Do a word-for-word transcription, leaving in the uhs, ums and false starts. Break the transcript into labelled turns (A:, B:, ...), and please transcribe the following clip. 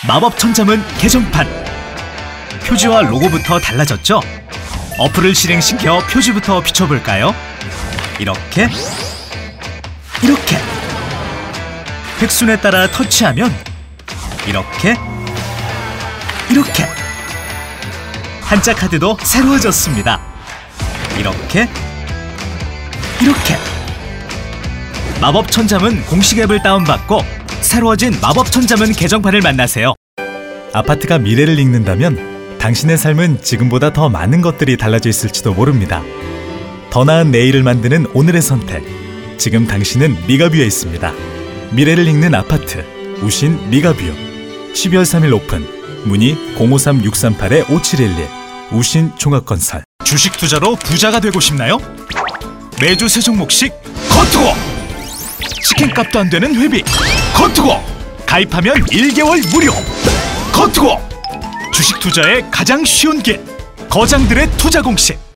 A: 마법 천자문 개정판. 표지와 로고부터 달라졌죠? 어플을 실행시켜 표지부터 비춰볼까요? 이렇게, 이렇게. 획순에 따라 터치하면 이렇게, 이렇게. 한자 카드도 새로워졌습니다. 이렇게, 이렇게. 마법 천자문 공식 앱을 다운받고 새로워진 마법 천자문 개정판을 만나세요.
B: 아파트가 미래를 읽는다면 당신의 삶은 지금보다 더 많은 것들이 달라져 있을지도 모릅니다. 더 나은 내일을 만드는 오늘의 선택. 지금 당신은 미가뷰에 있습니다. 미래를 읽는 아파트 우신 미가뷰. 십이월 삼일 오픈. 문의 공오삼 육삼팔 오칠일일. 우신 종합건설.
A: 주식 투자로 부자가 되고 싶나요? 매주 세 종목씩 커트고! 치킨값도 안 되는 회비 커트고! 가입하면 일 개월 무료 커트고! 주식 투자의 가장 쉬운 길, 거장들의 투자 공식.